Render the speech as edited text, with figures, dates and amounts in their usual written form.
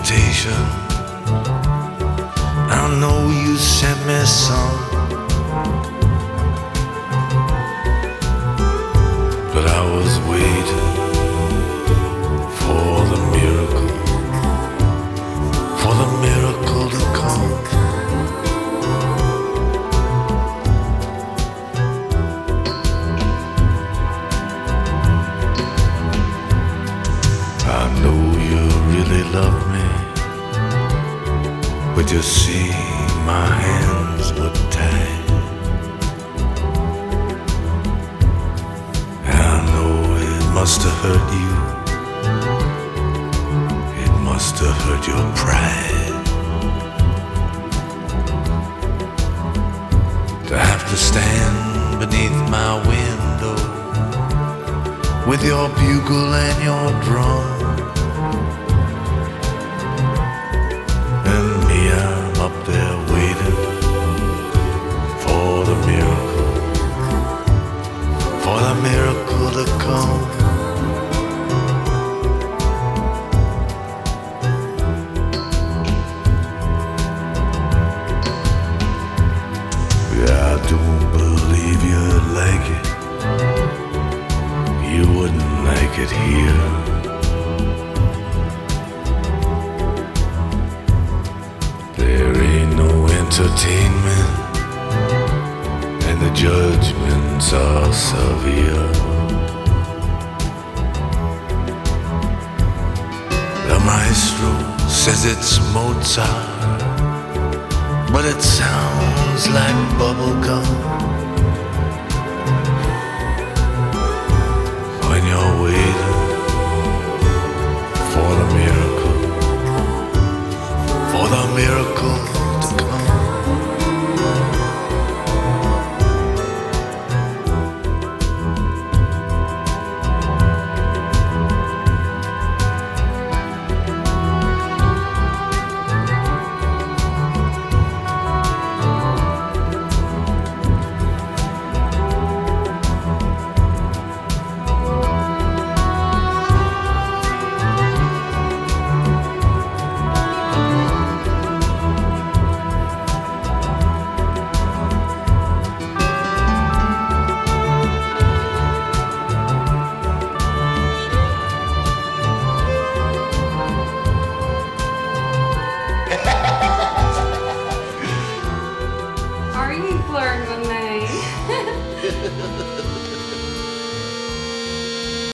invitation. I know you sent me some, but I was waiting for the miracle, for the miracle to come. I know you really love me, but you see my hands were tied. I know it must have hurt you, it must have hurt your pride, to have to stand beneath my window with your bugle and your drum. And me, I'm up there waiting for the miracle to come. Yeah, I don't believe you'd like it. You wouldn't like it here. There ain't no entertainment, and the judgments are severe. The maestro says it's Mozart, but it sounds like bubblegum.